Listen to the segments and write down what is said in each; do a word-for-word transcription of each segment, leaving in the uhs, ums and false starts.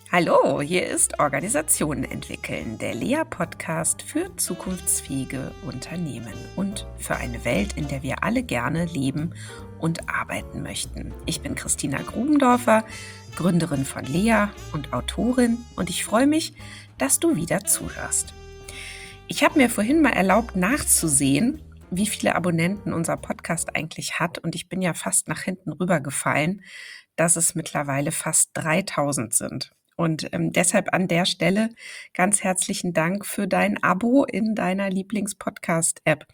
Hallo, hier ist Organisationen entwickeln, der L E A-Podcast für zukunftsfähige Unternehmen und für eine Welt, in der wir alle gerne leben und arbeiten möchten. Ich bin Christina Grubendorfer, Gründerin von L E A und Autorin, und ich freue mich, dass du wieder zuhörst. Ich habe mir vorhin mal erlaubt nachzusehen, wie viele Abonnenten unser Podcast eigentlich hat, und ich bin ja fast nach hinten rübergefallen, dass es mittlerweile fast dreitausend sind. Und ähm, deshalb an der Stelle ganz herzlichen Dank für dein Abo in deiner Lieblings-Podcast-App.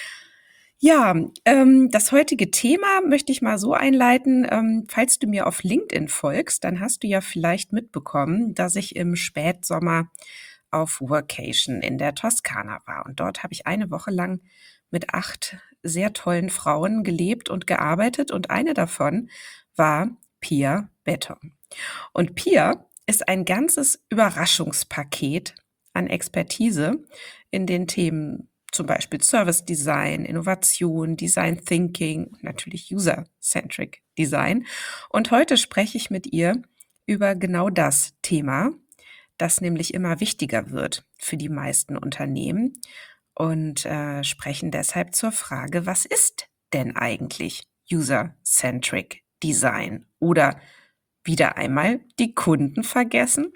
Ja, ähm, das heutige Thema möchte ich mal so einleiten. Ähm, falls du mir auf LinkedIn folgst, dann hast du ja vielleicht mitbekommen, dass ich im Spätsommer auf Workation in der Toskana war. Und dort habe ich eine Woche lang mit acht sehr tollen Frauen gelebt und gearbeitet. Und eine davon war Pia Beton. Und Pia ist ein ganzes Überraschungspaket an Expertise in den Themen zum Beispiel Service Design, Innovation, Design Thinking und natürlich User-Centric Design. Und heute spreche ich mit ihr über genau das Thema, das nämlich immer wichtiger wird für die meisten Unternehmen, und äh, sprechen deshalb zur Frage, was ist denn eigentlich User-Centric Design? Oder wieder einmal die Kunden vergessen?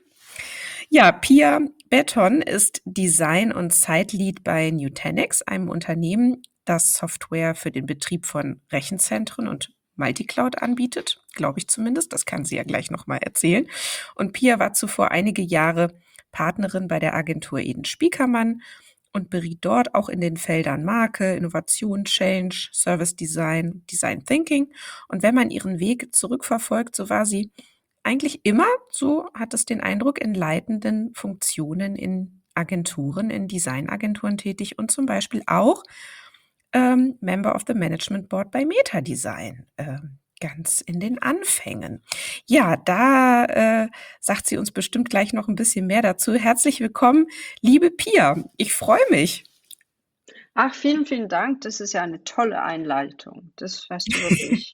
Ja, Pia Beton ist Design- und Site-Lead bei Nutanix, einem Unternehmen, das Software für den Betrieb von Rechenzentren und Multicloud anbietet, glaube ich zumindest. Das kann sie ja gleich nochmal erzählen. Und Pia war zuvor einige Jahre Partnerin bei der Agentur Eden Spiekermann und beriet dort auch in den Feldern Marke, Innovation, Change, Service Design, Design Thinking. Und wenn man ihren Weg zurückverfolgt, so war sie eigentlich immer, so hat es den Eindruck, in leitenden Funktionen in Agenturen, in Designagenturen tätig und zum Beispiel auch ähm, Member of the Management Board bei Meta Design, äh, ganz in den Anfängen. Ja, da äh, sagt sie uns bestimmt gleich noch ein bisschen mehr dazu. Herzlich willkommen, liebe Pia. Ich freue mich. Ach, vielen, vielen Dank. Das ist ja eine tolle Einleitung. Das hast du wirklich.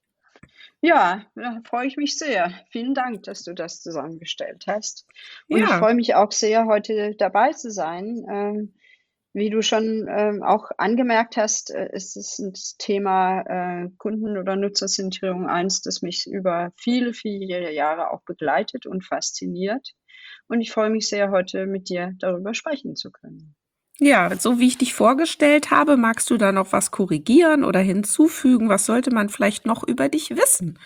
Ja, da freue ich mich sehr. Vielen Dank, dass du das zusammengestellt hast. Und ich Ja, freue mich auch sehr, heute dabei zu sein. Ähm, wie du schon ähm, auch angemerkt hast, äh, ist es ein Thema äh, Kunden- oder Nutzerzentrierung eins, das mich über viele, viele Jahre auch begleitet und fasziniert. Und ich freue mich sehr, heute mit dir darüber sprechen zu können. ja, so wie ich dich vorgestellt habe, magst du da noch was korrigieren oder hinzufügen? Was sollte man vielleicht noch über dich wissen?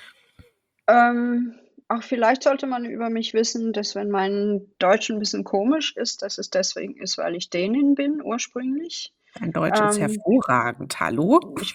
Ähm, auch vielleicht sollte man über mich wissen, dass wenn mein Deutsch ein bisschen komisch ist, dass es deswegen ist, weil ich Dänin bin ursprünglich. Dein Deutsch ist Ähm, hervorragend. Hallo? ich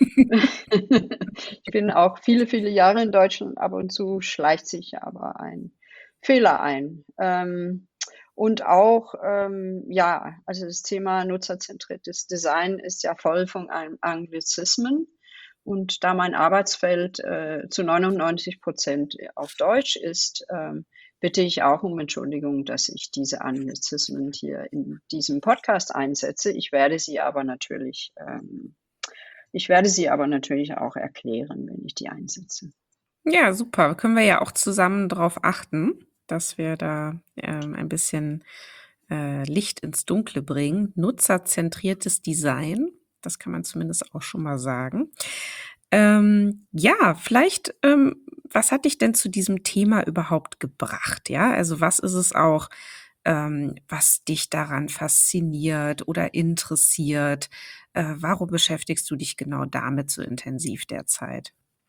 ich bin auch viele, viele Jahre in Deutschland, ab und zu schleicht sich aber ein Fehler ein. Ähm, und auch, ähm, ja, also das Thema nutzerzentriertes Design ist ja voll von Ang Anglizismen. Und da mein Arbeitsfeld äh, zu neunundneunzig Prozent auf Deutsch ist, ähm, bitte ich auch um Entschuldigung, dass ich diese Anglizismen hier in diesem Podcast einsetze. Ich werde sie aber natürlich ähm, ich werde sie aber natürlich auch erklären, wenn ich die einsetze. Ja, super. Können wir ja auch zusammen darauf achten, dass wir da ähm, ein bisschen äh, Licht ins Dunkle bringen. Nutzerzentriertes Design, das kann man zumindest auch schon mal sagen. Ähm, ja, vielleicht, ähm, was hat dich denn zu diesem Thema überhaupt gebracht? Ja, also was ist es auch, ähm, was dich daran fasziniert oder interessiert? Äh, warum beschäftigst du dich genau damit so intensiv derzeit?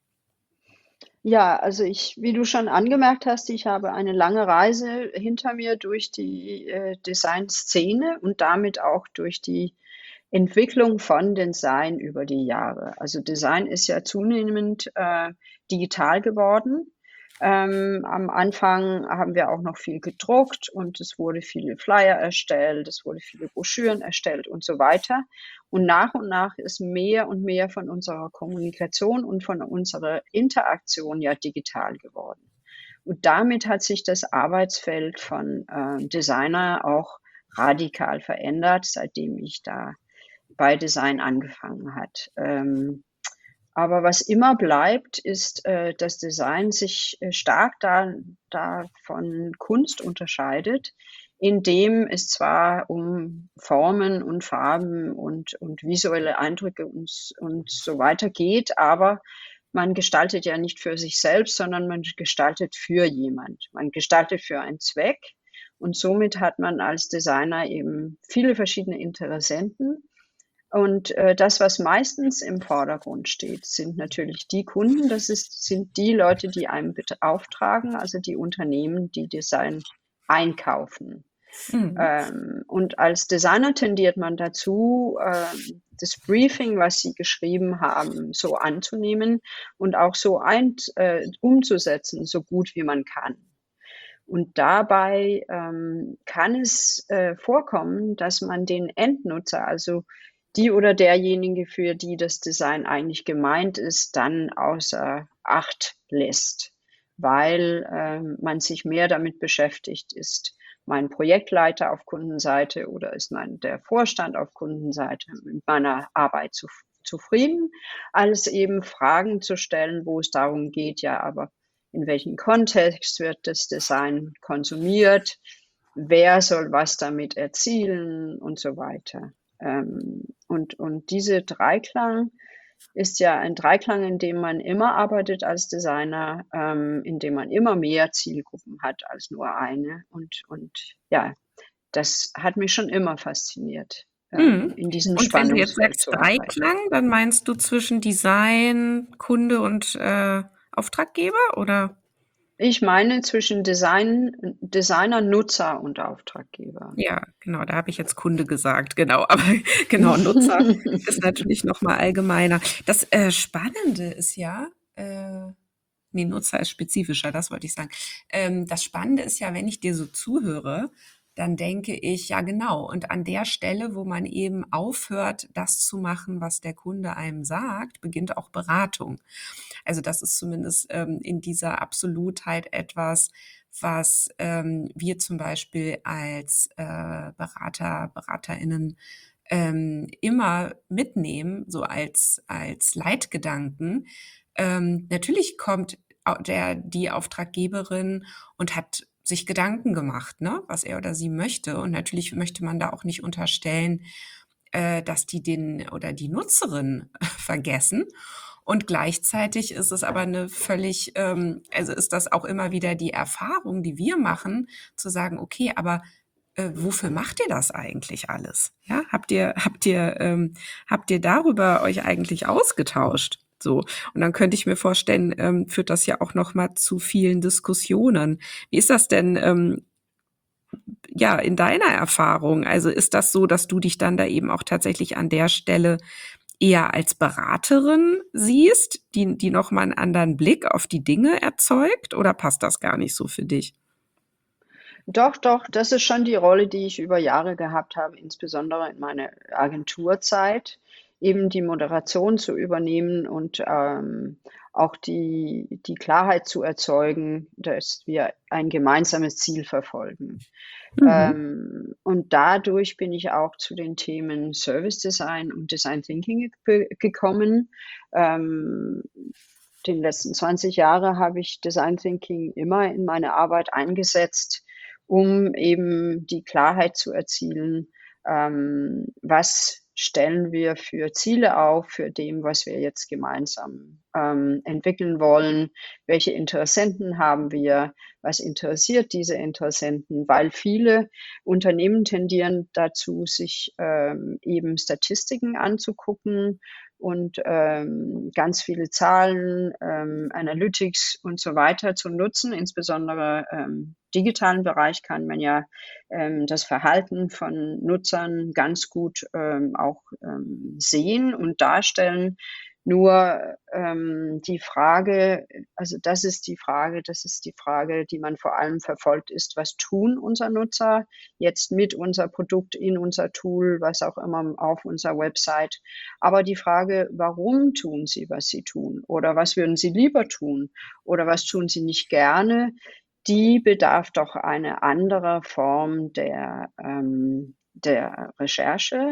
Ja, also ich wie du schon angemerkt hast, ich habe eine lange Reise hinter mir durch die, äh, Designszene und damit auch durch die Entwicklung von Design über die Jahre. Also Design ist ja zunehmend, äh, digital geworden. Ähm, am Anfang haben wir auch noch viel gedruckt und es wurde viele Flyer erstellt, es wurde viele Broschüren erstellt und so weiter. Und nach und nach ist mehr und mehr von unserer Kommunikation und von unserer Interaktion ja digital geworden. Und damit hat sich das Arbeitsfeld von äh, Designer auch radikal verändert, seitdem ich da bei Design angefangen hat. Ähm, Aber was immer bleibt, ist, äh, das Design sich, äh, stark da da von Kunst unterscheidet, indem es zwar um Formen und Farben und und visuelle Eindrücke und s und so weiter geht, aber man gestaltet ja nicht für sich selbst, sondern man gestaltet für jemand. Man gestaltet für einen Zweck und somit hat man als Designer eben viele verschiedene Interessenten. Und, äh, das, was meistens im Vordergrund steht, sind natürlich die Kunden. Das ist sind die Leute, die einen beauftragen, also die Unternehmen, die Design einkaufen. Mhm. Ähm, und als Designer tendiert man dazu, ähm, das Briefing, was sie geschrieben haben, so anzunehmen und auch so ein äh, umzusetzen, so gut wie man kann. Und dabei, ähm, kann es, äh, vorkommen, dass man den Endnutzer, also die oder derjenige, für die das Design eigentlich gemeint ist, dann außer Acht lässt, weil, ähm, man sich mehr damit beschäftigt: Ist mein Projektleiter auf Kundenseite oder ist mein der Vorstand auf Kundenseite mit meiner Arbeit zuf zufrieden, als eben Fragen zu stellen, wo es darum geht, ja, aber in welchem Kontext wird das Design konsumiert, wer soll was damit erzielen und so weiter. Ähm, und und diese Dreiklang ist ja ein Dreiklang, in dem man immer arbeitet als Designer, ähm, in dem man immer mehr Zielgruppen hat als nur eine. Und und ja, das hat mich schon immer fasziniert, ähm, Mhm. in diesem Und wenn du jetzt Spannungsfeld sagst zu arbeiten. Dreiklang, dann meinst du zwischen Design, Kunde und, äh, Auftraggeber, oder? Ich meine zwischen Design Designer, Nutzer und Auftraggeber. Ja, genau, da habe ich jetzt Kunde gesagt, genau. Aber genau, Nutzer ist natürlich noch mal allgemeiner. Das, äh, Spannende ist ja, äh ne, Nutzer ist spezifischer, das wollte ich sagen. Ähm, das Spannende ist ja, wenn ich dir so zuhöre, dann denke ich, ja genau, und an der Stelle, wo man eben aufhört, das zu machen, was der Kunde einem sagt, beginnt auch Beratung. Also das ist zumindest ähm, in dieser Absolutheit etwas, was ähm, wir zum Beispiel als äh, Berater, BeraterInnen ähm, immer mitnehmen, so als, als Leitgedanken. Ähm, natürlich kommt au- der, die Auftraggeberin und hat sich Gedanken gemacht, ne, was er oder sie möchte. Und natürlich möchte man da auch nicht unterstellen, äh, dass die den oder die Nutzerin vergessen. Und gleichzeitig ist es aber eine völlig, ähm, also ist das auch immer wieder die Erfahrung, die wir machen, zu sagen, okay, aber äh, wofür macht ihr das eigentlich alles? Ja, habt ihr, habt ihr, ähm, habt ihr darüber euch eigentlich ausgetauscht? So. Und dann könnte ich mir vorstellen, ähm, führt das ja auch noch mal zu vielen Diskussionen. Wie ist das denn, ähm, ja, in deiner Erfahrung? Also ist das so, dass du dich dann da eben auch tatsächlich an der Stelle eher als Beraterin siehst, die, die noch mal einen anderen Blick auf die Dinge erzeugt, oder passt das gar nicht so für dich? Doch, doch, das ist schon die Rolle, die ich über Jahre gehabt habe, insbesondere in meiner Agenturzeit, eben die Moderation zu übernehmen und, ähm, auch die die Klarheit zu erzeugen, dass wir ein gemeinsames Ziel verfolgen. Mhm. Ähm, und dadurch bin ich auch zu den Themen Service Design und Design Thinking ge gekommen. Ähm, den letzten zwanzig Jahre habe ich Design Thinking immer in meine Arbeit eingesetzt, um eben die Klarheit zu erzielen, ähm, was stellen wir für Ziele auf für dem, was wir jetzt gemeinsam, ähm, entwickeln wollen? Welche Interessenten haben wir? Was interessiert diese Interessenten? Weil viele Unternehmen tendieren dazu, sich, ähm, eben Statistiken anzugucken und, ähm, ganz viele Zahlen, ähm, Analytics und so weiter zu nutzen. Insbesondere im digitalen Bereich kann man ja, ähm, das Verhalten von Nutzern ganz gut, ähm, auch, ähm, sehen und darstellen. Nur, ähm, die Frage also das ist die Frage das ist die Frage, die man vor allem verfolgt, ist: Was tun unser Nutzer jetzt mit unser Produkt in unser Tool, was auch immer auf unserer Website? Aber die Frage: Warum tun sie, was sie tun? Oder was würden sie lieber tun? Oder was tun sie nicht gerne? Die bedarf doch eine andere Form der, ähm der Recherche,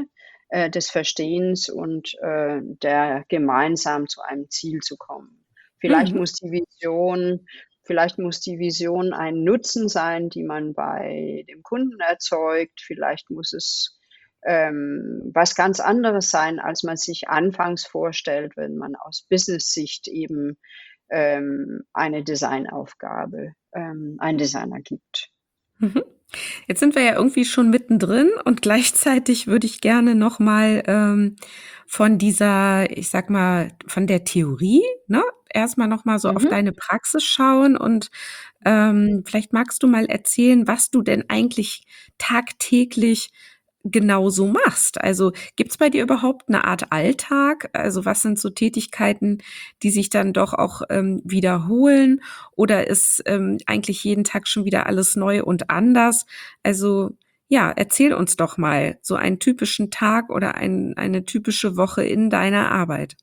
äh, des Verstehens und äh, der gemeinsam zu einem Ziel zu kommen. Vielleicht Mhm. muss die Vision Vielleicht muss die Vision ein Nutzen sein, die man bei dem Kunden erzeugt. Vielleicht muss es ähm, was ganz anderes sein, als man sich anfangs vorstellt, wenn man aus Business-Sicht eben ähm, eine Designaufgabe ähm, ein Designer gibt. Mhm. Jetzt sind wir ja irgendwie schon mittendrin und gleichzeitig würde ich gerne noch mal ähm, von dieser, ich sag mal, von der Theorie, ne, erstmal noch mal so auf Mhm. deine Praxis schauen und ähm, vielleicht magst du mal erzählen, was du denn eigentlich tagtäglich genau so machst. Also gibt's bei dir überhaupt eine Art Alltag? Also was sind so Tätigkeiten, die sich dann doch auch ähm, wiederholen? Oder ist ähm, eigentlich jeden Tag schon wieder alles neu und anders? Also ja, erzähl uns doch mal so einen typischen Tag oder ein, eine typische Woche in deiner Arbeit.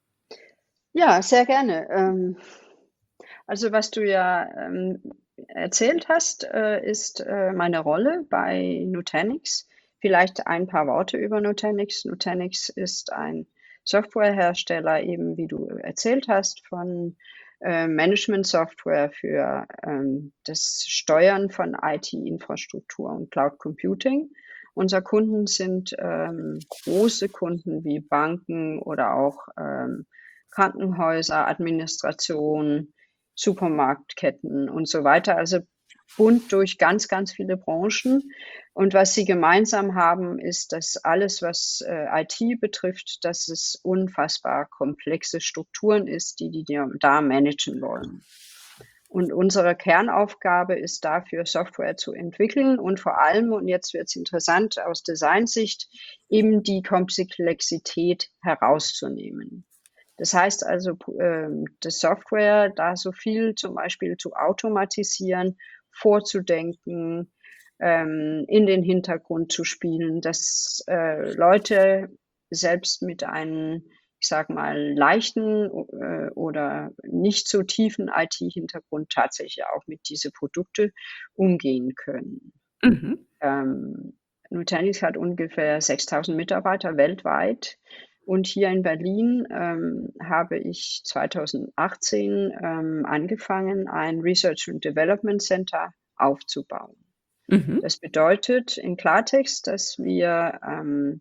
Ja, sehr gerne. Ähm, also was du ja ähm, erzählt hast, äh, ist äh, meine Rolle bei Nutanix. Vielleicht ein paar Worte über Nutanix. Nutanix ist ein Softwarehersteller, eben wie du erzählt hast, von äh, Management-Software für ähm, das Steuern von I T-Infrastruktur und Cloud Computing. Unsere Kunden sind ähm, große Kunden wie Banken oder auch ähm, Krankenhäuser, Administration, Supermarktketten und so weiter. Also bunt durch ganz, ganz viele Branchen. Und was sie gemeinsam haben, ist, dass alles, was äh, I T betrifft, dass es unfassbar komplexe Strukturen ist, die die da managen wollen. Und unsere Kernaufgabe ist dafür, Software zu entwickeln und vor allem, und jetzt wird es interessant aus Designsicht, eben die Komplexität herauszunehmen. Das heißt also, ähm, das Software da so viel zum Beispiel zu automatisieren, vorzudenken, ähm, in den Hintergrund zu spielen, dass äh, Leute selbst mit einem, ich sage mal, leichten äh, oder nicht so tiefen I T-Hintergrund tatsächlich auch mit diese Produkte umgehen können. Mhm. Ähm, Nutanix hat ungefähr sechstausend Mitarbeiter weltweit. Und hier in Berlin ähm, habe ich zweitausendachtzehn ähm, angefangen, ein Research and Development Center aufzubauen. Mhm. Das bedeutet in Klartext, dass wir ähm,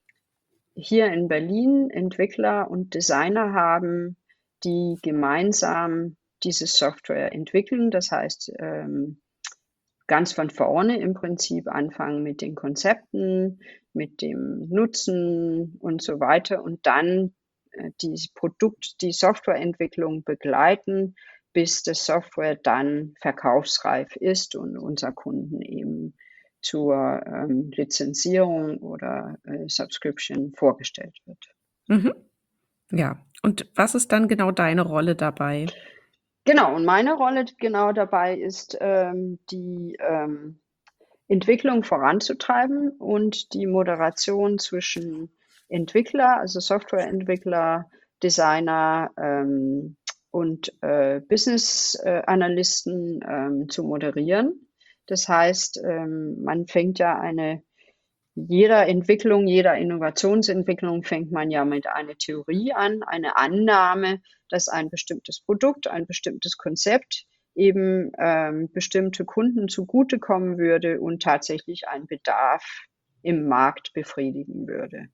hier in Berlin Entwickler und Designer haben, die gemeinsam diese Software entwickeln. Das heißt, ähm, ganz von vorne im Prinzip anfangen mit den Konzepten, mit dem Nutzen und so weiter und dann äh, die Produkt, die Softwareentwicklung begleiten, bis das Software dann verkaufsreif ist und unser Kunden eben zur ähm, Lizenzierung oder äh, Subscription vorgestellt wird. Mhm. Ja. Und was ist dann genau deine Rolle dabei? Genau, und meine Rolle genau dabei ist, ähm, die ähm, Entwicklung voranzutreiben und die Moderation zwischen Entwickler, also Softwareentwickler, Designer ähm, und äh, Business äh, Analysten ähm, zu moderieren. Das heißt, ähm, man fängt ja eine jeder Entwicklung, jeder Innovationsentwicklung fängt man ja mit einer Theorie an, eine Annahme, dass ein bestimmtes Produkt, ein bestimmtes Konzept eben ähm, bestimmte Kunden zugutekommen würde und tatsächlich einen Bedarf im Markt befriedigen würde.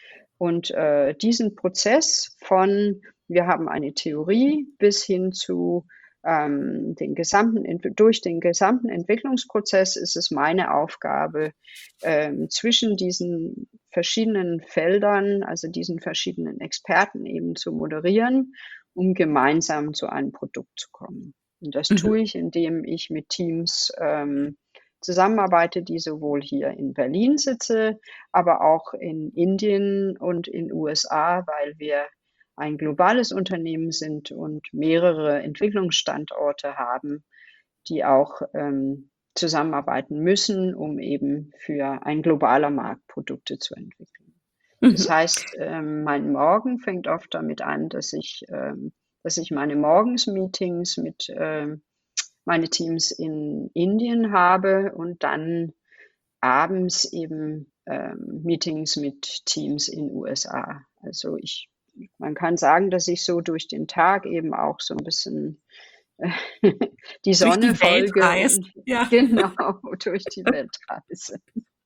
Und äh, diesen Prozess von, wir haben eine Theorie bis hin zu ähm, den gesamten, durch den gesamten Entwicklungsprozess ist es meine Aufgabe, ähm, zwischen diesen verschiedenen Feldern, also diesen verschiedenen Experten eben zu moderieren, um gemeinsam zu einem Produkt zu kommen. Und das Mhm. tue ich, indem ich mit Teams ähm, zusammenarbeite, die sowohl hier in Berlin sitze, aber auch in Indien und in U S A, weil wir ein globales Unternehmen sind und mehrere Entwicklungsstandorte haben, die auch ähm, zusammenarbeiten müssen, um eben für ein globaler Markt Produkte zu entwickeln. Das Mhm. heißt, ähm, mein Morgen fängt oft damit an, dass ich, ähm, dass ich meine Morgensmeetings mit ähm, meine Teams in Indien habe und dann abends eben ähm, Meetings mit Teams in U S A. Also ich, man kann sagen, dass ich so durch den Tag eben auch so ein bisschen äh, die Durch Sonne die Welt folge reist. und Ja. genau durch die Welt reise.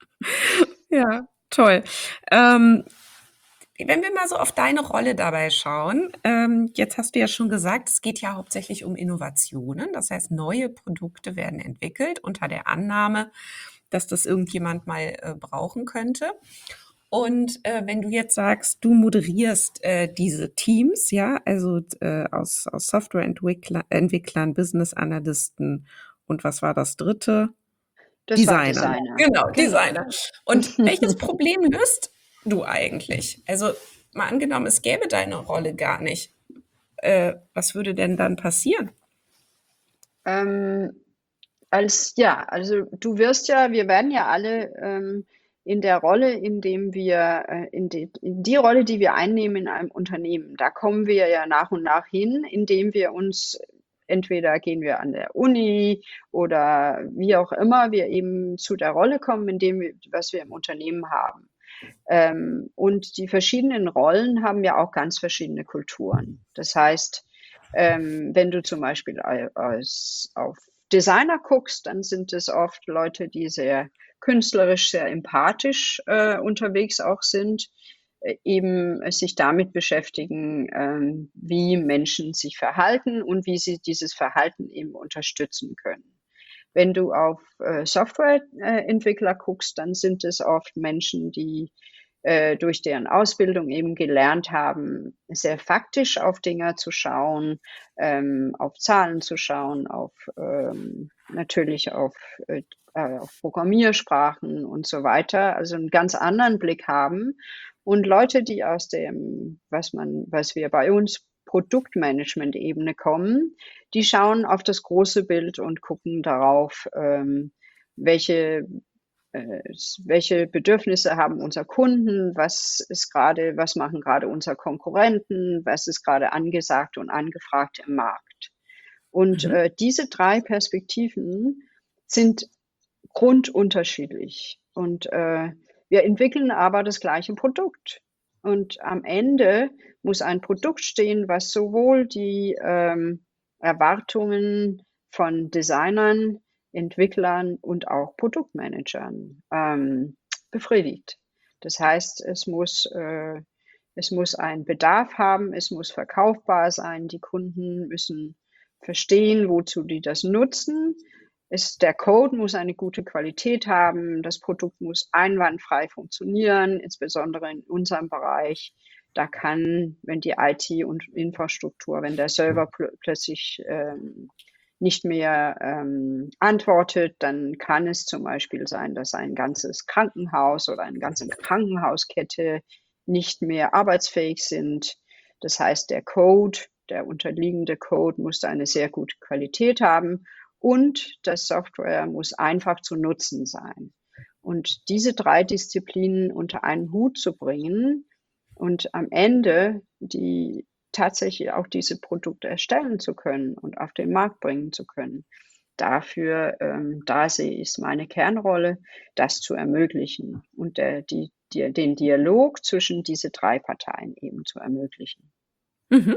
Ja, toll. Ähm, wenn wir mal so auf deine Rolle dabei schauen, ähm, jetzt hast du ja schon gesagt, es geht ja hauptsächlich um Innovationen. Das heißt, neue Produkte werden entwickelt unter der Annahme, dass das irgendjemand mal äh, brauchen könnte. Und äh, wenn du jetzt sagst, du moderierst äh, diese Teams, ja, also äh, aus, aus Softwareentwicklern, Entwicklern, Business Analysten und was war das dritte? Das war Designer. Designer. Genau, Genau. Designer. Und welches Problem löst du eigentlich? Also mal angenommen, es gäbe deine Rolle gar nicht. Äh, was würde denn dann passieren? Ähm, als ja, also du wirst ja, wir werden ja alle ähm, in der Rolle, in dem wir, äh, in die, in die Rolle, die wir einnehmen in einem Unternehmen, da kommen wir ja nach und nach hin, indem wir uns entweder gehen wir an der Uni oder wie auch immer wir eben zu der Rolle kommen, in dem wir, was wir im Unternehmen haben. Ähm, und die verschiedenen Rollen haben ja auch ganz verschiedene Kulturen. Das heißt, ähm, wenn du zum Beispiel als, auf Designer guckst, dann sind es oft Leute, die sehr künstlerisch, sehr empathisch äh, unterwegs auch sind, äh, eben sich damit beschäftigen, ähm, wie Menschen sich verhalten und wie sie dieses Verhalten eben unterstützen können. Wenn du auf äh, Softwareentwickler guckst, dann sind es oft Menschen, die äh, durch deren Ausbildung eben gelernt haben, sehr faktisch auf Dinge zu schauen, ähm, auf Zahlen zu schauen, auf ähm, natürlich auf, äh, auf Programmiersprachen und so weiter, also einen ganz anderen Blick haben. Und Leute, die aus dem, was man, was wir bei uns Produktmanagement-Ebene kommen, die schauen auf das große Bild und gucken darauf, ähm, welche äh, welche Bedürfnisse haben unsere Kunden, was ist gerade, was machen gerade unsere Konkurrenten, was ist gerade angesagt und angefragt im Markt. Und Mhm. äh, diese drei Perspektiven sind grundunterschiedlich. Und äh, wir entwickeln aber das gleiche Produkt. Und am Ende muss ein Produkt stehen, was sowohl die ähm, Erwartungen von Designern, Entwicklern und auch Produktmanagern ähm, befriedigt. Das heißt, es muss, äh, es muss einen Bedarf haben, es muss verkaufbar sein, die Kunden müssen verstehen, wozu die das nutzen. Es, der Code muss eine gute Qualität haben, das Produkt muss einwandfrei funktionieren, insbesondere in unserem Bereich. Da kann, wenn die I T und Infrastruktur, wenn der Server pl plötzlich ähm, nicht mehr ähm, antwortet, dann kann es zum Beispiel sein, dass ein ganzes Krankenhaus oder eine ganze Krankenhauskette nicht mehr arbeitsfähig sind. Das heißt, der Code, der unterliegende Code muss eine sehr gute Qualität haben und das Software muss einfach zu nutzen sein. Und diese drei Disziplinen unter einen Hut zu bringen und am Ende die tatsächlich auch diese Produkte erstellen zu können und auf den Markt bringen zu können. Dafür, ähm, da sehe ich meine Kernrolle, das zu ermöglichen und der, die, die, den Dialog zwischen diese drei Parteien eben zu ermöglichen. Mhm.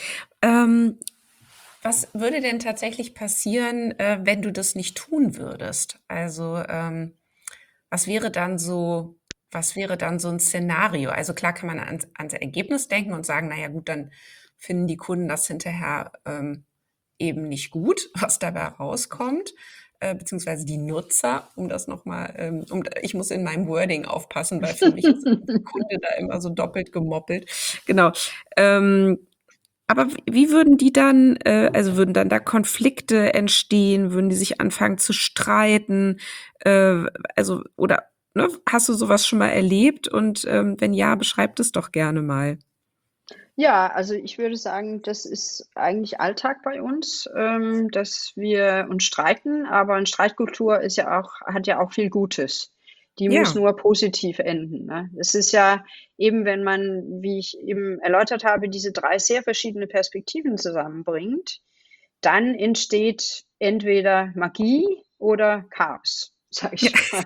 Ähm, was würde denn tatsächlich passieren, äh, wenn du das nicht tun würdest? Also ähm, was wäre dann so, was wäre dann so ein Szenario? Also klar kann man ans, ans Ergebnis denken und sagen, naja gut, dann finden die Kunden das hinterher ähm, eben nicht gut, was dabei rauskommt, äh, beziehungsweise die Nutzer, um das nochmal, ähm, um, ich muss in meinem Wording aufpassen, weil für mich ist der Kunde da immer so doppelt gemoppelt. Genau. Ähm, aber wie würden die dann, äh, also würden dann da Konflikte entstehen, würden die sich anfangen zu streiten, äh, also oder ne, hast du sowas schon mal erlebt? Und ähm, wenn ja, beschreib das doch gerne mal. Ja, also ich würde sagen, das ist eigentlich Alltag bei uns, ähm, dass wir uns streiten, aber eine Streitkultur ist ja auch, hat ja auch viel Gutes. Die muss Ja. nur positiv enden. Ne? Es ist ja eben, wenn man, wie ich eben erläutert habe, diese drei sehr verschiedene Perspektiven zusammenbringt, dann entsteht entweder Magie oder Chaos. sage Ja. ich mal.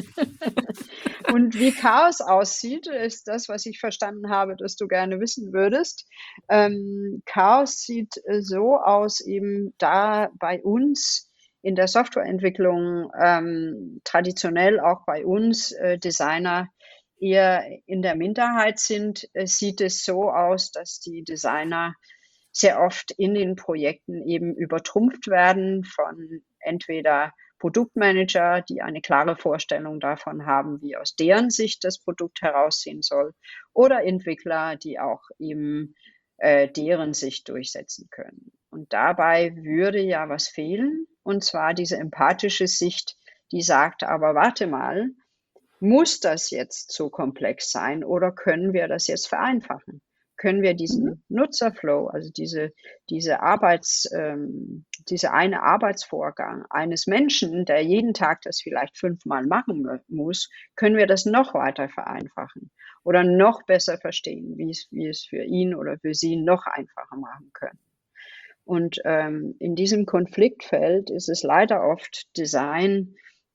Und wie Chaos aussieht, ist das, was ich verstanden habe, dass du gerne wissen würdest. Ähm, Chaos sieht, äh, so aus, eben da bei uns in der Softwareentwicklung, ähm, traditionell auch bei uns, äh, Designer eher in der Minderheit sind, äh, sieht es so aus, dass die Designer sehr oft in den Projekten eben übertrumpft werden von entweder Produktmanager, die eine klare Vorstellung davon haben, wie aus deren Sicht das Produkt heraussehen soll, oder Entwickler, die auch eben äh, deren Sicht durchsetzen können. Und dabei würde ja was fehlen, und zwar diese empathische Sicht, die sagt, aber warte mal, muss das jetzt so komplex sein oder können wir das jetzt vereinfachen? Können wir Mhm. diesen Nutzerflow, also diese, diese Arbeits, ähm, diese eine Arbeitsvorgang eines Menschen, der jeden Tag das vielleicht fünfmal machen mu- muss, können wir das noch weiter vereinfachen oder noch besser verstehen, wie es, wie es für ihn oder für sie noch einfacher machen können? Und ähm, in diesem Konfliktfeld ist es leider oft Design,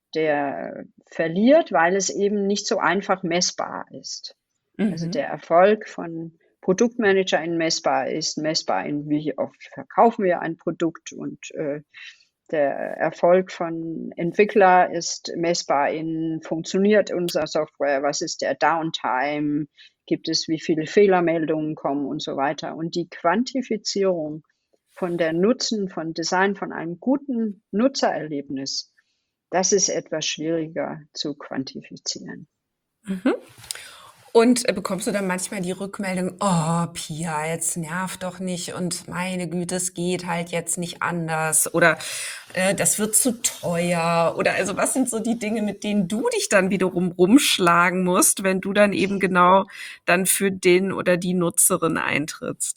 der verliert, weil es eben nicht so einfach messbar ist. Also Mhm. der Erfolg von ProduktmanagerInnen messbar ist, messbar in wie oft verkaufen wir ein Produkt, und äh, der Erfolg von Entwickler ist messbar in, funktioniert unsere Software, was ist der Downtime, gibt es, wie viele Fehlermeldungen kommen und so weiter. Und die Quantifizierung von der Nutzen von Design, von einem guten Nutzererlebnis, das ist etwas schwieriger zu quantifizieren. Mhm. Und äh, bekommst du dann manchmal die Rückmeldung, oh, Pia, jetzt nerv doch nicht und meine Güte, es geht halt jetzt nicht anders oder äh, das wird zu teuer oder also was sind so die Dinge, mit denen du dich dann wiederum rumschlagen musst, wenn du dann eben genau dann für den oder die Nutzerin eintrittst?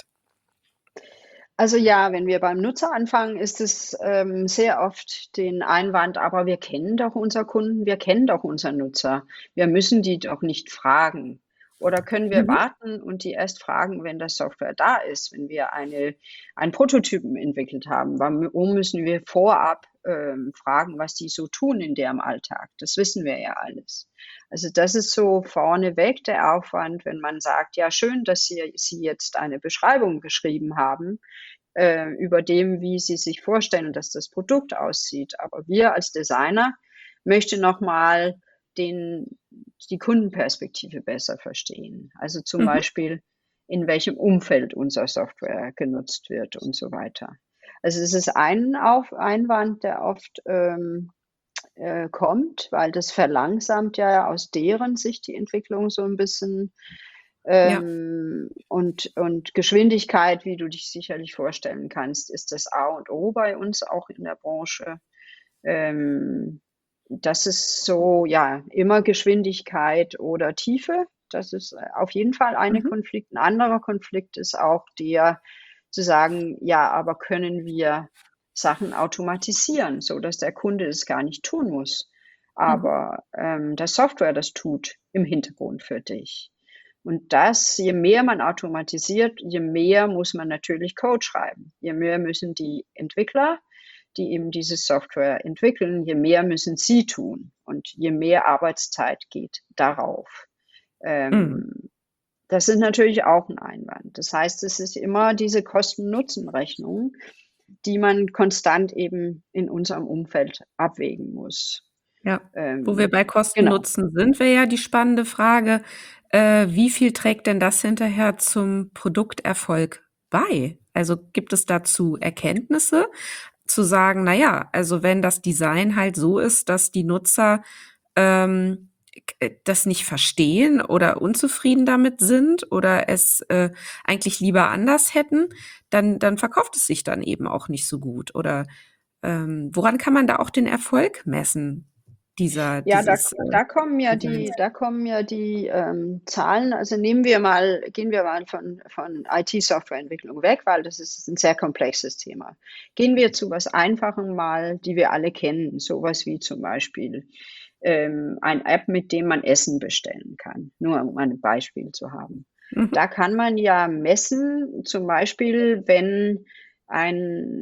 Also ja, wenn wir beim Nutzer anfangen, ist es ähm, sehr oft den Einwand, aber wir kennen doch unsere Kunden, wir kennen doch unseren Nutzer. Wir müssen die doch nicht fragen. Oder können wir Mhm. warten und die erst fragen, wenn das Software da ist, wenn wir eine, einen Prototypen entwickelt haben? Warum müssen wir vorab ähm, fragen, was die so tun in deren Alltag? Das wissen wir ja alles. Also das ist so vorneweg der Aufwand, wenn man sagt, ja, schön, dass Sie, Sie jetzt eine Beschreibung geschrieben haben äh, über dem, wie sie sich vorstellen, dass das Produkt aussieht. Aber wir als Designer möchten nochmal den, die Kundenperspektive besser verstehen. Also zum Mhm. Beispiel, in welchem Umfeld unsere Software genutzt wird und so weiter. Also es ist ein Auf Einwand, der oft ähm, äh, kommt, weil das verlangsamt ja aus deren Sicht die Entwicklung so ein bisschen, Ja. ähm, und, und Geschwindigkeit, wie du dich sicherlich vorstellen kannst, ist das A und O bei uns auch in der Branche. Ähm, Das ist so, ja, immer Geschwindigkeit oder Tiefe. Das ist äh, auf jeden Fall eine Mhm. Konflikt. Ein anderer Konflikt ist auch der, zu sagen, ja, aber können wir Sachen automatisieren, so dass der Kunde es gar nicht tun muss, Mhm. aber ähm, das Software das tut im Hintergrund für dich. Und das, je mehr man automatisiert, je mehr muss man natürlich Code schreiben. Je mehr müssen die Entwickler, die eben diese Software entwickeln, je mehr müssen sie tun und je mehr Arbeitszeit geht darauf. Mhm. Ähm, Das ist natürlich auch ein Einwand. Das heißt, es ist immer diese Kosten-Nutzen-Rechnung, die man konstant eben in unserem Umfeld abwägen muss. Ja. Wo wir Ähm, bei genau. Kosten-Nutzen sind, wäre ja die spannende Frage, äh, wie viel trägt denn das hinterher zum Produkterfolg bei? Also gibt es dazu Erkenntnisse, zu sagen, na ja, also wenn das Design halt so ist, dass die Nutzer ähm, k- das nicht verstehen oder unzufrieden damit sind oder es äh, eigentlich lieber anders hätten, dann, dann verkauft es sich dann eben auch nicht so gut. Oder ähm, woran kann man da auch den Erfolg messen, dieser, Ja, da, dieses äh, da kommen ja Designs? die, da kommen ja die ähm, Zahlen. Also nehmen wir mal, gehen wir mal von, von I T-Softwareentwicklung weg, weil das ist ein sehr komplexes Thema. Gehen wir zu was Einfachem mal, die wir alle kennen, sowas wie zum Beispiel ähm, ein App, mit dem man Essen bestellen kann. Nur um ein Beispiel zu haben. Mhm. Da kann man ja messen, zum Beispiel, wenn ein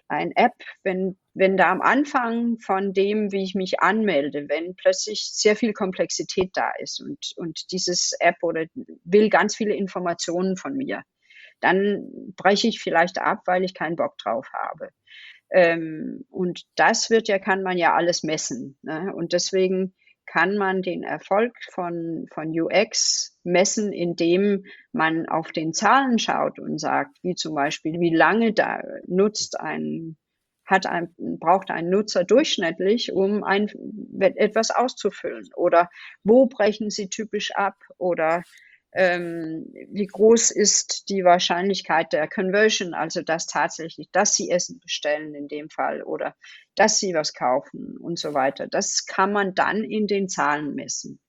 ein App, wenn wenn da am Anfang von dem, wie ich mich anmelde, wenn plötzlich sehr viel Komplexität da ist und und dieses App oder will ganz viele Informationen von mir, dann breche ich vielleicht ab, weil ich keinen Bock drauf habe. Ähm, und das wird ja kann man ja alles messen, ne? Und deswegen kann man den Erfolg von von U X messen, indem man auf den Zahlen schaut und sagt, wie zum Beispiel, wie lange da nutzt ein hat ein braucht ein Nutzer durchschnittlich, um ein etwas auszufüllen, oder wo brechen sie typisch ab, oder ähm, wie groß ist die Wahrscheinlichkeit der Conversion, also dass tatsächlich, dass sie Essen bestellen in dem Fall oder dass sie was kaufen und so weiter. Das kann man dann in den Zahlen messen.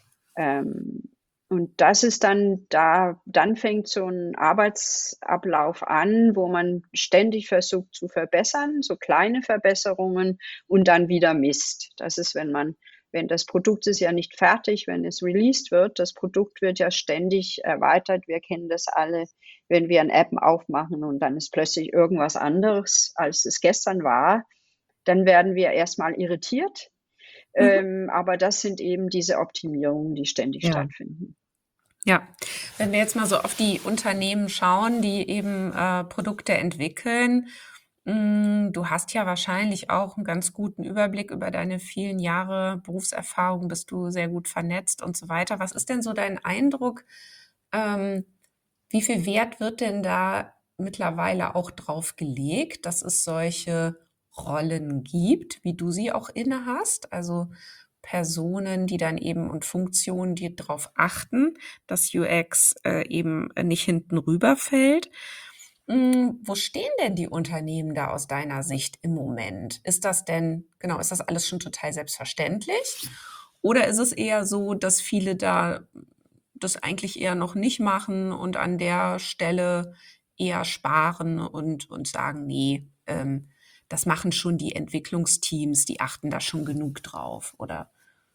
Ähm, und das ist dann da, dann fängt so ein Arbeitsablauf an, wo man ständig versucht zu verbessern, so kleine Verbesserungen und dann wieder misst. Das ist, wenn man wenn das Produkt ist ja nicht fertig, wenn es released wird. Das Produkt wird ja ständig erweitert. Wir kennen das alle, wenn wir ein App aufmachen und dann ist plötzlich irgendwas anderes, als es gestern war. Dann werden wir erstmal irritiert. Mhm. Ähm, aber das sind eben diese Optimierungen, die ständig Ja. stattfinden. Ja, wenn wir jetzt mal so auf die Unternehmen schauen, die eben äh, Produkte entwickeln, mh, du hast ja wahrscheinlich auch einen ganz guten Überblick über deine vielen Jahre Berufserfahrung, bist du sehr gut vernetzt und so weiter. Was ist denn so dein Eindruck? Ähm, wie viel Wert wird denn da mittlerweile auch drauf gelegt, dass es solche Rollen gibt, wie du sie auch inne hast? Also Personen, die dann eben und Funktionen, die darauf achten, dass U X äh, eben nicht hinten rüberfällt. Hm, wo stehen denn die Unternehmen da aus deiner Sicht im Moment? Ist das denn, genau, ist das alles schon total selbstverständlich? Oder ist es eher so, dass viele da das eigentlich eher noch nicht machen und an der Stelle eher sparen und, und sagen, nee, ähm, das machen schon die Entwicklungsteams, die achten da schon genug drauf, oder?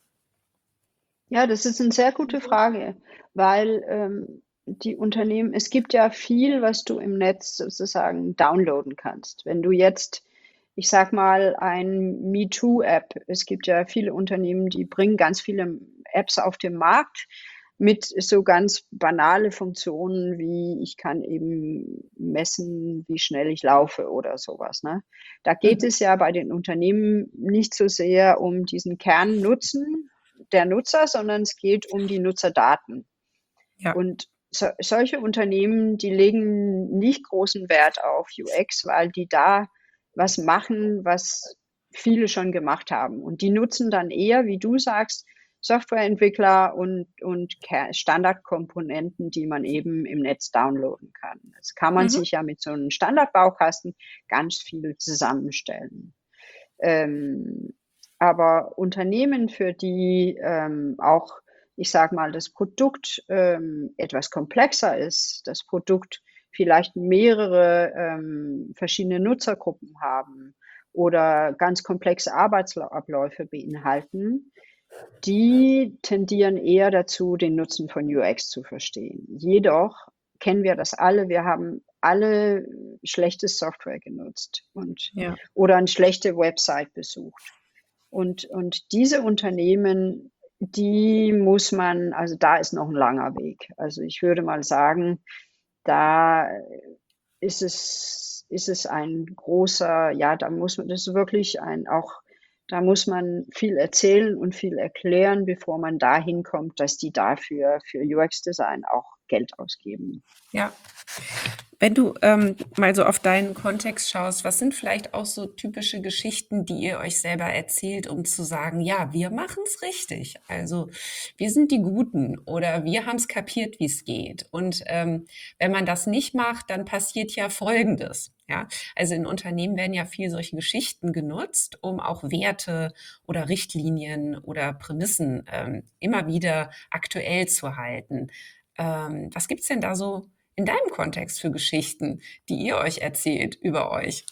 Ja, das ist eine sehr gute Frage, weil ähm, die Unternehmen, es gibt ja viel, was du im Netz sozusagen downloaden kannst. Wenn du jetzt, ich sag mal, ein MeToo-App, es gibt ja viele Unternehmen, die bringen ganz viele Apps auf den Markt mit so ganz banale Funktionen wie ich kann eben messen, wie schnell ich laufe oder sowas, ne? Da geht Mhm. es ja bei den Unternehmen nicht so sehr um diesen Kernnutzen der Nutzer, sondern es geht um die Nutzerdaten. Ja. Und so, solche Unternehmen, die legen nicht großen Wert auf U X, weil die da was machen, was viele schon gemacht haben. Und die nutzen dann eher, wie du sagst, Softwareentwickler und, und Standardkomponenten, die man eben im Netz downloaden kann. Das kann man Mhm. sich ja mit so einem Standardbaukasten ganz viel zusammenstellen. Ähm, aber Unternehmen, für die ähm, auch, ich sage mal, das Produkt ähm, etwas komplexer ist, das Produkt vielleicht mehrere ähm, verschiedene Nutzergruppen haben oder ganz komplexe Arbeitsabläufe beinhalten, die tendieren eher dazu, den Nutzen von U X zu verstehen. Jedoch kennen wir das alle. Wir haben alle schlechte Software genutzt und Ja. oder eine schlechte Website besucht. Und, und diese Unternehmen, die muss man, also da ist noch ein langer Weg. Also ich würde mal sagen, da ist es, ist es ein großer, ja, da muss man, das ist wirklich ein, auch, da muss man viel erzählen und viel erklären, bevor man dahin kommt, dass die dafür, für U X-Design auch Geld ausgeben. Ja. Wenn du ähm, mal so auf deinen Kontext schaust, was sind vielleicht auch so typische Geschichten, die ihr euch selber erzählt, um zu sagen, ja, wir machen es richtig. Also wir sind die Guten oder wir haben es kapiert, wie es geht. Und ähm, wenn man das nicht macht, dann passiert ja Folgendes. Ja, also in Unternehmen werden ja viel solche Geschichten genutzt, um auch Werte oder Richtlinien oder Prämissen ähm, immer wieder aktuell zu halten. Ähm, was gibt's denn da so in deinem Kontext für Geschichten, die ihr euch erzählt über euch?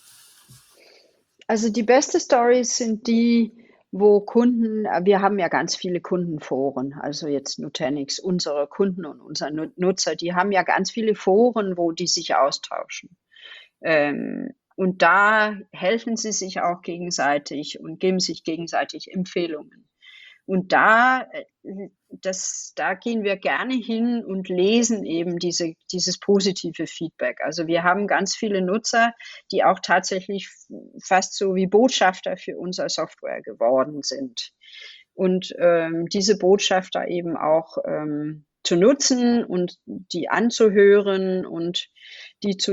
Also die beste Stories sind die, wo Kunden, äh, wir haben ja ganz viele Kundenforen, also jetzt Nutanix, unsere Kunden und unsere Nu- Nutzer, die haben ja ganz viele Foren, wo die sich austauschen. Ähm, Und da helfen sie sich auch gegenseitig und geben sich gegenseitig Empfehlungen. Und da, das, da gehen wir gerne hin und lesen eben diese, dieses positive Feedback. Also wir haben ganz viele Nutzer, die auch tatsächlich fast so wie Botschafter für unsere Software geworden sind. Und ähm, diese Botschafter eben auch ähm, zu nutzen und die anzuhören und die zu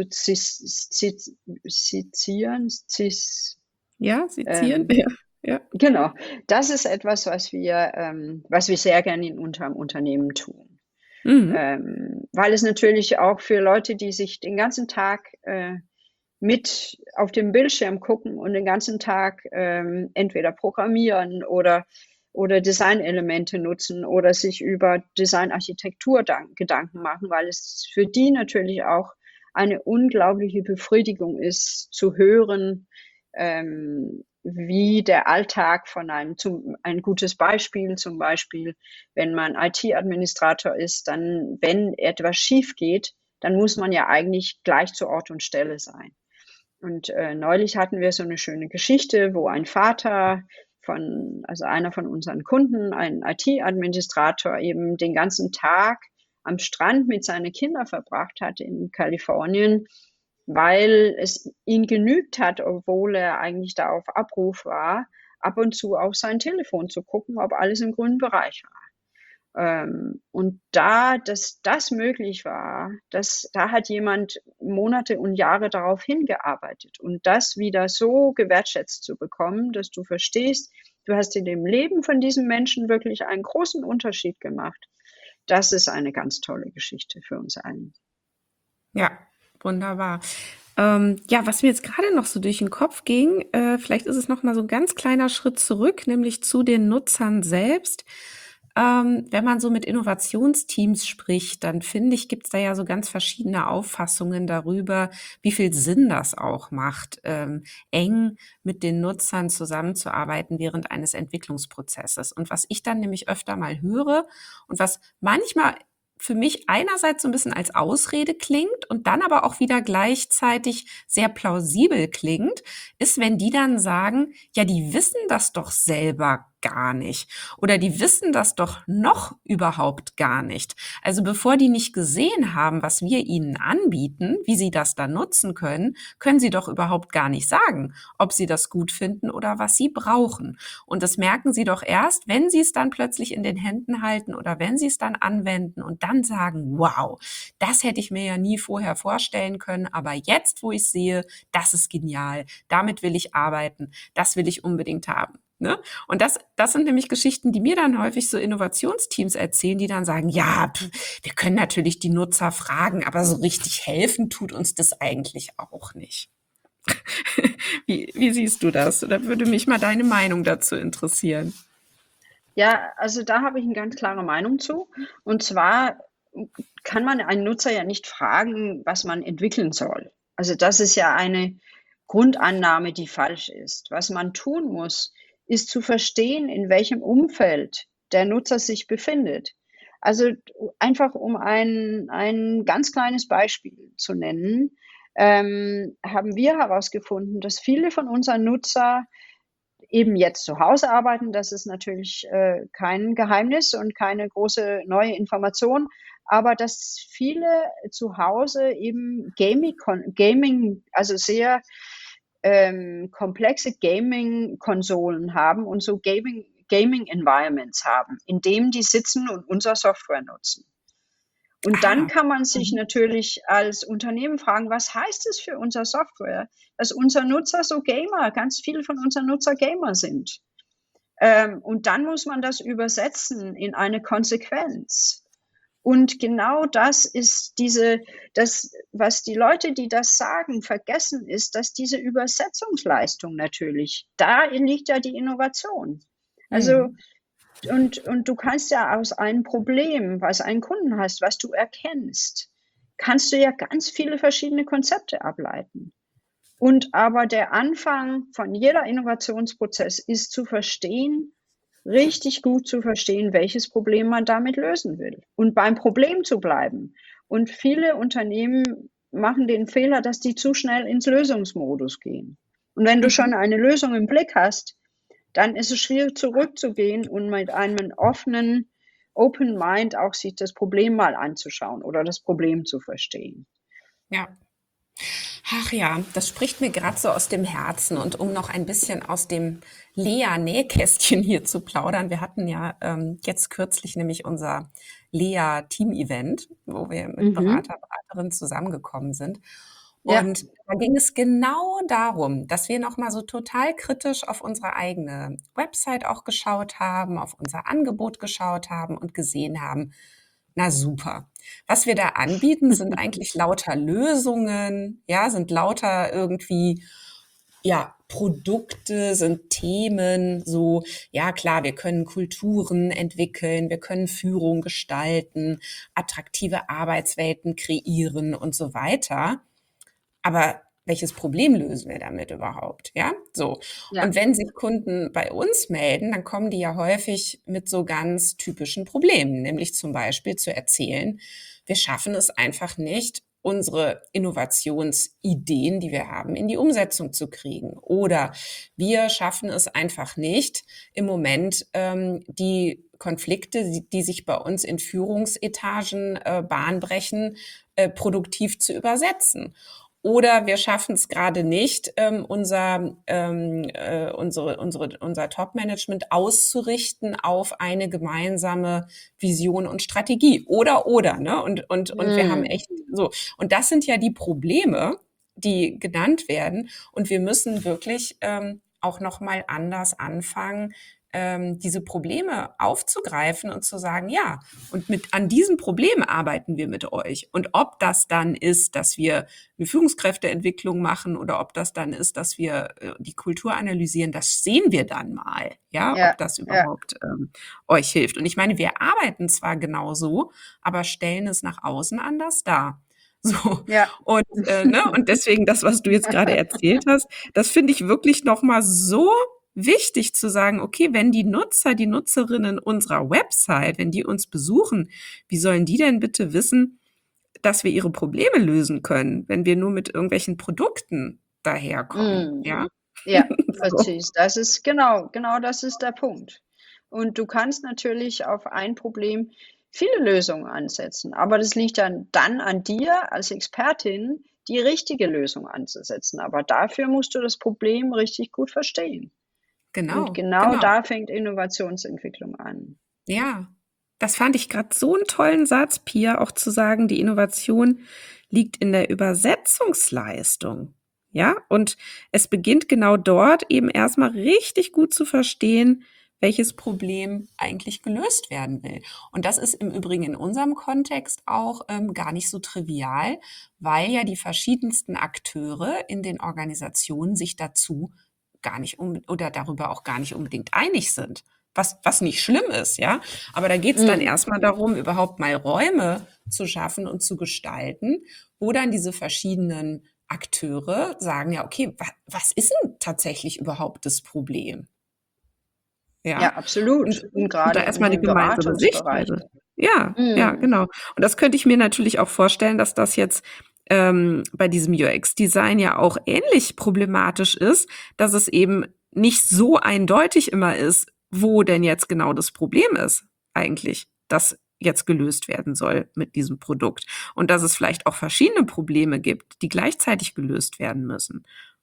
zitieren, ja, sezieren, ähm, ja, ja. Genau, das ist etwas, was wir, ähm, was wir sehr gerne in unserem Unternehmen tun. Mhm. Ähm, weil es natürlich auch für Leute, die sich den ganzen Tag äh, mit auf dem Bildschirm gucken und den ganzen Tag ähm, entweder programmieren oder, oder Designelemente nutzen oder sich über Designarchitektur dan- Gedanken machen, weil es für die natürlich auch eine unglaubliche Befriedigung ist, zu hören, ähm, wie der Alltag von einem, zum, ein gutes Beispiel, zum Beispiel, wenn man I T-Administrator ist, dann, wenn etwas schief geht, dann muss man ja eigentlich gleich zu Ort und Stelle sein. Und äh, neulich hatten wir so eine schöne Geschichte, wo ein Vater von, also einer von unseren Kunden, ein I T-Administrator, eben den ganzen Tag am Strand mit seinen Kindern verbracht hat in Kalifornien, weil es ihn genügt hat, obwohl er eigentlich da auf Abruf war, ab und zu auf sein Telefon zu gucken, ob alles im grünen Bereich war. Ähm, und da, dass das möglich war, das, da hat jemand Monate und Jahre darauf hingearbeitet. Und das wieder so gewertschätzt zu bekommen, dass du verstehst, du hast in dem Leben von diesem Menschen wirklich einen großen Unterschied gemacht. Das ist eine ganz tolle Geschichte für uns allen. Ja, wunderbar. Ähm, ja, was mir jetzt gerade noch so durch den Kopf ging, äh, vielleicht ist es noch mal so ein ganz kleiner Schritt zurück, nämlich zu den Nutzern selbst. Ähm, wenn man so mit Innovationsteams spricht, dann finde ich, gibt es da ja so ganz verschiedene Auffassungen darüber, wie viel Sinn das auch macht, ähm, eng mit den Nutzern zusammenzuarbeiten während eines Entwicklungsprozesses. Und was ich dann nämlich öfter mal höre und was manchmal für mich einerseits so ein bisschen als Ausrede klingt und dann aber auch wieder gleichzeitig sehr plausibel klingt, ist, wenn die dann sagen, ja, die wissen das doch selber gar nicht oder die wissen das doch noch überhaupt gar nicht. Also bevor die nicht gesehen haben, was wir ihnen anbieten, wie sie das dann nutzen können, können sie doch überhaupt gar nicht sagen, ob sie das gut finden oder was sie brauchen. Und das merken sie doch erst, wenn sie es dann plötzlich in den Händen halten oder wenn sie es dann anwenden und dann sagen, wow, das hätte ich mir ja nie vorher vorstellen können, aber jetzt, wo ich sehe, das ist genial, damit will ich arbeiten, das will ich unbedingt haben. Ne? Und das, das sind nämlich Geschichten, die mir dann häufig so Innovationsteams erzählen, die dann sagen, ja, pff, wir können natürlich die Nutzer fragen, aber so richtig helfen tut uns das eigentlich auch nicht. Wie, wie siehst du das? Da würde mich mal deine Meinung dazu interessieren. Ja, also da habe ich eine ganz klare Meinung zu. Und zwar kann man einen Nutzer ja nicht fragen, was man entwickeln soll. Also das ist ja eine Grundannahme, die falsch ist. Was man tun muss, ist zu verstehen, in welchem Umfeld der Nutzer sich befindet. Also einfach um ein, ein ganz kleines Beispiel zu nennen, ähm, haben wir herausgefunden, dass viele von unseren Nutzer eben jetzt zu Hause arbeiten. Das ist natürlich äh, kein Geheimnis und keine große neue Information, aber dass viele zu Hause eben Gaming, Gaming also sehr ähm, komplexe Gaming-Konsolen haben und so Gaming, Gaming-Environments haben, in dem die sitzen und unsere Software nutzen. Und dann Ah, kann man sich natürlich als Unternehmen fragen, was heißt es für unsere Software, dass unsere Nutzer so Gamer, ganz viele von unseren Nutzer Gamer sind. Ähm, und dann muss man das übersetzen in eine Konsequenz. Und genau das ist diese, das, was die Leute, die das sagen, vergessen, ist, dass diese Übersetzungsleistung natürlich, da liegt ja die Innovation. Also, mhm. und, und du kannst ja aus einem Problem, was einen Kunden hast, was du erkennst, kannst du ja ganz viele verschiedene Konzepte ableiten. Und aber der Anfang von jeder Innovationsprozess ist zu verstehen, richtig gut zu verstehen, welches Problem man damit lösen will und beim Problem zu bleiben. Und viele Unternehmen machen den Fehler, dass die zu schnell ins Lösungsmodus gehen. Und wenn du schon Mhm. eine Lösung im Blick hast, dann ist es schwierig zurückzugehen und mit einem offenen Open Mind auch sich das Problem mal anzuschauen oder das Problem zu verstehen. Ja. Ach ja, das spricht mir gerade so aus dem Herzen. Und um noch ein bisschen aus dem Lea-Nähkästchen hier zu plaudern, wir hatten ja ähm, jetzt kürzlich nämlich unser Lea-Team-Event, wo wir mit Mhm. Berater, Beraterinnen zusammengekommen sind. Ja, Und da ging es genau darum, dass wir noch mal so total kritisch auf unsere eigene Website auch geschaut haben, auf unser Angebot geschaut haben und gesehen haben, na super. Was wir da anbieten, sind eigentlich lauter Lösungen, ja, sind lauter irgendwie, ja, Produkte, sind Themen, so, ja klar, wir können Kulturen entwickeln, wir können Führung gestalten, attraktive Arbeitswelten kreieren und so weiter. Aber welches Problem lösen wir damit überhaupt? Ja, so. ja, Und wenn sich Kunden bei uns melden, dann kommen die ja häufig mit so ganz typischen Problemen, nämlich zum Beispiel zu erzählen, wir schaffen es einfach nicht, unsere Innovationsideen, die wir haben, in die Umsetzung zu kriegen. Oder wir schaffen es einfach nicht, im Moment ähm, die Konflikte, die, die sich bei uns in Führungsetagen äh, Bahn brechen, äh, produktiv zu übersetzen. Oder wir schaffen es gerade nicht, ähm, unser, ähm, äh, unsere, unsere, unser Top-Management auszurichten auf eine gemeinsame Vision und Strategie. Oder, oder, ne? Und, und, und wir haben mhm. echt so. Und das sind ja die Probleme, die genannt werden. Und wir müssen wirklich ähm, auch nochmal anders anfangen, ähm, diese Probleme aufzugreifen und zu sagen, ja, und mit an diesen Problemen arbeiten wir mit euch. Und ob das dann ist, dass wir eine Führungskräfteentwicklung machen oder ob das dann ist, dass wir äh, die Kultur analysieren, das sehen wir dann mal, ja, ob Ja, das ja, überhaupt ähm, euch hilft. Und ich meine, wir arbeiten zwar genauso, aber stellen es nach außen anders dar. So, ja. und, äh, ne, und deswegen das, was du jetzt gerade erzählt hast, das finde ich wirklich nochmal so wichtig zu sagen, okay, wenn die Nutzer, die Nutzerinnen unserer Website, wenn die uns besuchen, wie sollen die denn bitte wissen, dass wir ihre Probleme lösen können, wenn wir nur mit irgendwelchen Produkten daherkommen, Mhm. ja? Ja, So. präzis. Das ist genau genau das ist der Punkt. Und du kannst natürlich auf ein Problem viele Lösungen ansetzen, aber das liegt dann dann an dir als Expertin, die richtige Lösung anzusetzen. Aber dafür musst du das Problem richtig gut verstehen. Und Genau, genau genau. da fängt Innovationsentwicklung an. Ja, das fand ich gerade so einen tollen Satz, Pia, auch zu sagen, die Innovation liegt in der Übersetzungsleistung. Ja, und es beginnt genau dort eben erstmal richtig gut zu verstehen, welches Problem eigentlich gelöst werden will. Und das ist im Übrigen in unserem Kontext auch ähm, gar nicht so trivial, weil ja die verschiedensten Akteure in den Organisationen sich dazu gar nicht um oder darüber auch gar nicht unbedingt einig sind. Was, was nicht schlimm ist, ja. Aber da geht es dann Mhm. erstmal darum, überhaupt mal Räume zu schaffen und zu gestalten, wo dann diese verschiedenen Akteure sagen, ja, okay, wa was ist denn tatsächlich überhaupt das Problem? Ja, Ja, und, absolut. Und und da gerade in erstmal die dem gemeinsame Beratungsbereich. Sichtweise. Ja, ja, Mhm. genau. Und das könnte ich mir natürlich auch vorstellen, dass das jetzt ähm, bei diesem U X-Design ja auch ähnlich problematisch ist, dass es eben nicht so eindeutig immer ist, wo denn jetzt genau das Problem ist, eigentlich, das jetzt gelöst werden soll mit diesem Produkt. Und dass es vielleicht auch verschiedene Probleme gibt, die gleichzeitig gelöst werden müssen.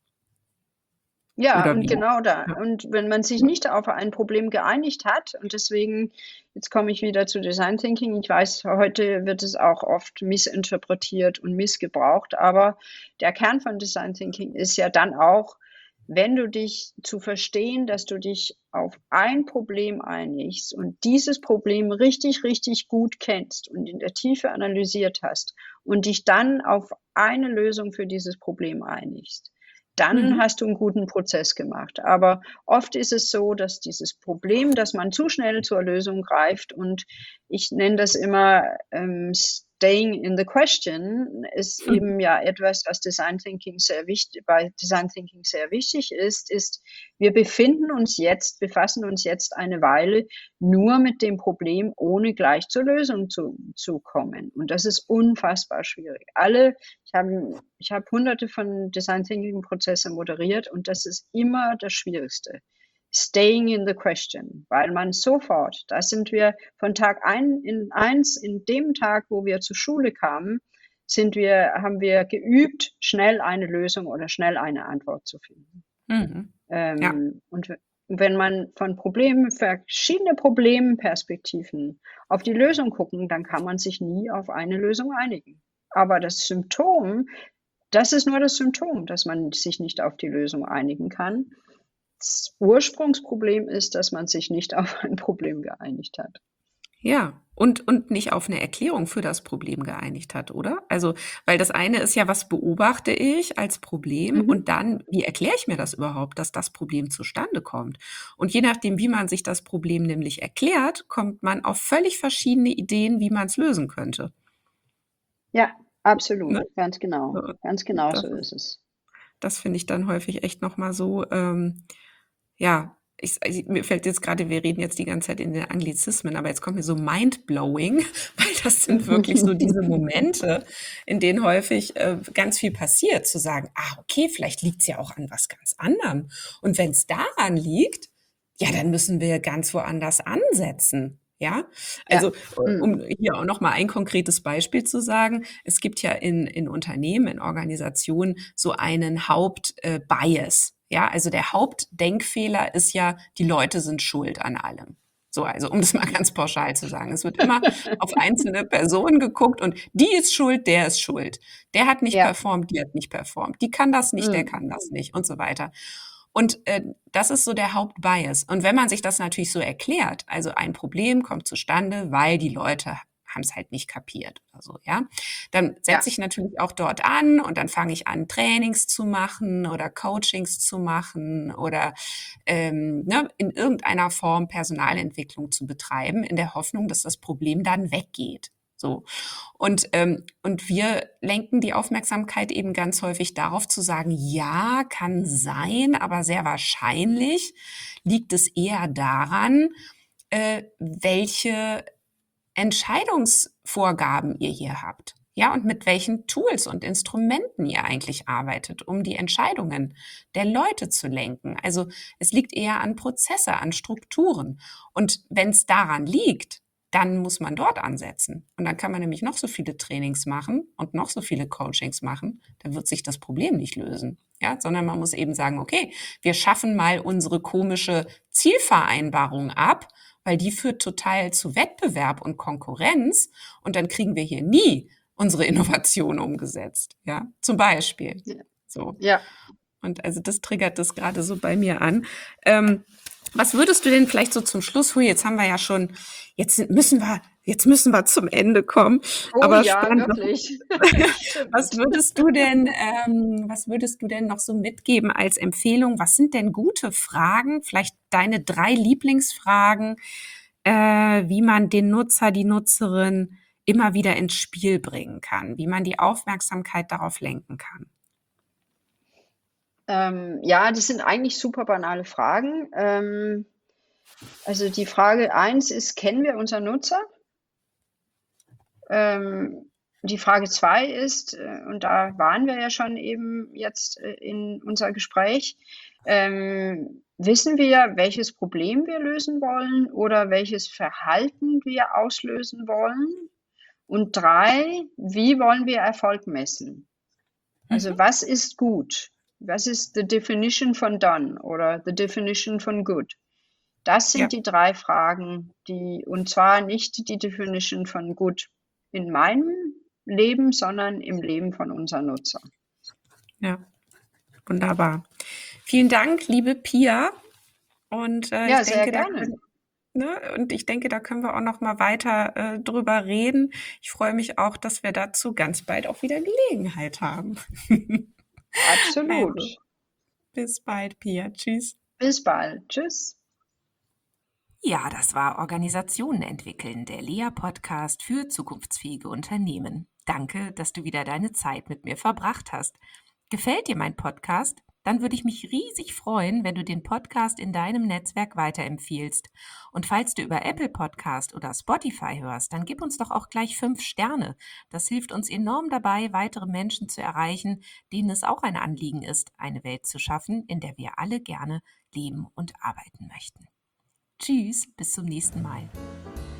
Ja, Oder und wie? genau da. Ja. Und wenn man sich nicht auf ein Problem geeinigt hat und deswegen jetzt komme ich wieder zu Design Thinking. Ich weiß, heute wird es auch oft missinterpretiert und missgebraucht, aber der Kern von Design Thinking ist ja dann auch, wenn du dich zu verstehen, dass du dich auf ein Problem einigst und dieses Problem richtig, richtig gut kennst und in der Tiefe analysiert hast und dich dann auf eine Lösung für dieses Problem einigst, dann Mhm. hast du einen guten Prozess gemacht. Aber oft ist es so, dass dieses Problem, dass man zu schnell zur Lösung greift und ich nenne das immer, ähm, staying in the question ist Hm. eben ja etwas, was Design Thinking sehr wichtig, bei Design Thinking sehr wichtig ist, ist, wir befinden uns jetzt, befassen uns jetzt eine Weile nur mit dem Problem, ohne gleich zur Lösung zu, zu kommen. Und das ist unfassbar schwierig. Alle, ich habe ich hab hunderte von Design Thinking Prozesse moderiert und das ist immer das Schwierigste. Staying in the question, weil man sofort, da sind wir von Tag ein in eins, in dem Tag, wo wir zur Schule kamen, sind wir, haben wir geübt, schnell eine Lösung oder schnell eine Antwort zu finden. Mhm. Ja. Ähm, und w- wenn man von Problemen, verschiedene Problemperspektiven auf die Lösung gucken, dann kann man sich nie auf eine Lösung einigen. Aber das Symptom, das ist nur das Symptom, dass man sich nicht auf die Lösung einigen kann. Das Ursprungsproblem ist, dass man sich nicht auf ein Problem geeinigt hat. Ja, und, und nicht auf eine Erklärung für das Problem geeinigt hat, oder? Also, weil das eine ist ja, was beobachte ich als Problem Mhm. und dann, wie erkläre ich mir das überhaupt, dass das Problem zustande kommt? Und je nachdem, wie man sich das Problem nämlich erklärt, kommt man auf völlig verschiedene Ideen, wie man es lösen könnte. Ja, absolut, Ne? ganz genau. So, Ganz genau das so ist, ist es. das finde ich dann häufig echt noch mal so, ähm, ja, ich, also mir fällt jetzt gerade, wir reden jetzt die ganze Zeit in den Anglizismen, aber jetzt kommt mir so mindblowing, weil das sind wirklich so diese Momente, in denen häufig äh, ganz viel passiert, zu sagen, ah, okay, vielleicht liegt es ja auch an was ganz anderem. Und wenn es daran liegt, ja, dann müssen wir ganz woanders ansetzen. Ja, Ja. also äh, Mhm. um hier auch noch mal ein konkretes Beispiel zu sagen, es gibt ja in, in Unternehmen, in Organisationen so einen Hauptbias. Ja, also der Hauptdenkfehler ist ja, die Leute sind schuld an allem. So, also um das mal ganz pauschal zu sagen. Es wird immer auf einzelne Personen geguckt und die ist schuld, der ist schuld. Der hat nicht Ja. performt, die hat nicht performt. Die kann das nicht, der Mhm. kann das nicht und so weiter. Und äh, das ist so der Hauptbias. Und wenn man sich das natürlich so erklärt, also ein Problem kommt zustande, weil die Leute haben es halt nicht kapiert oder so, ja. Dann Ja. setze ich natürlich auch dort an und dann fange ich an, Trainings zu machen oder Coachings zu machen oder ähm, ne, in irgendeiner Form Personalentwicklung zu betreiben, in der Hoffnung, dass das Problem dann weggeht. So. Und, ähm, und wir lenken die Aufmerksamkeit eben ganz häufig darauf zu sagen, ja, kann sein, aber sehr wahrscheinlich liegt es eher daran, äh, welche Entscheidungsvorgaben ihr hier habt. Ja, und mit welchen Tools und Instrumenten ihr eigentlich arbeitet, um die Entscheidungen der Leute zu lenken. Also es liegt eher an Prozesse, an Strukturen. Und wenn es daran liegt, dann muss man dort ansetzen. Und dann kann man nämlich noch so viele Trainings machen und noch so viele Coachings machen, dann wird sich das Problem nicht lösen. Ja, sondern man muss eben sagen, okay, wir schaffen mal unsere komische Zielvereinbarung ab, weil die führt total zu Wettbewerb und Konkurrenz und dann kriegen wir hier nie unsere Innovation umgesetzt. Ja, zum Beispiel. Ja. So. Ja. Und also das triggert das gerade so bei mir an. Ähm, was würdest du denn vielleicht so zum Schluss, hui, jetzt haben wir ja schon, jetzt müssen wir, jetzt müssen wir zum Ende kommen. Oh Aber ja, spannend. wirklich. Was Stimmt. würdest du denn, ähm, was würdest du denn noch so mitgeben als Empfehlung? Was sind denn gute Fragen? Vielleicht deine drei Lieblingsfragen, äh, wie man den Nutzer, die Nutzerin immer wieder ins Spiel bringen kann, wie man die Aufmerksamkeit darauf lenken kann. Ähm, ja, das sind eigentlich super banale Fragen. Ähm, also die Frage eins ist, kennen wir unseren Nutzer? Ähm, die Frage zwei ist, äh, und da waren wir ja schon eben jetzt äh, in unser Gespräch, ähm, wissen wir, welches Problem wir lösen wollen oder welches Verhalten wir auslösen wollen? Und drei, wie wollen wir Erfolg messen? Also Mhm. was ist gut? Was ist the definition von done oder the definition von good? Das Ja, sind die drei Fragen, die, und zwar nicht die Definition von gut in meinem Leben, sondern im Leben von unseren Nutzern. ja, wunderbar. Vielen Dank, liebe Pia. Und äh, ich Ja, sehr denke, da gerne. können, ne, und ich denke, da können wir auch noch mal weiter äh, drüber reden. Ich freue mich auch, dass wir dazu ganz bald auch wieder Gelegenheit haben. Absolut. Also, bis bald, Pia. Tschüss. Bis bald. Tschüss. Ja, das war Organisationen entwickeln, der Lea Podcast für zukunftsfähige Unternehmen. Danke, dass du wieder deine Zeit mit mir verbracht hast. Gefällt dir mein Podcast? Dann würde ich mich riesig freuen, wenn du den Podcast in deinem Netzwerk weiterempfiehlst. Und falls du über Apple Podcast oder Spotify hörst, dann gib uns doch auch gleich fünf Sterne. Das hilft uns enorm dabei, weitere Menschen zu erreichen, denen es auch ein Anliegen ist, eine Welt zu schaffen, in der wir alle gerne leben und arbeiten möchten. Tschüss, bis zum nächsten Mal.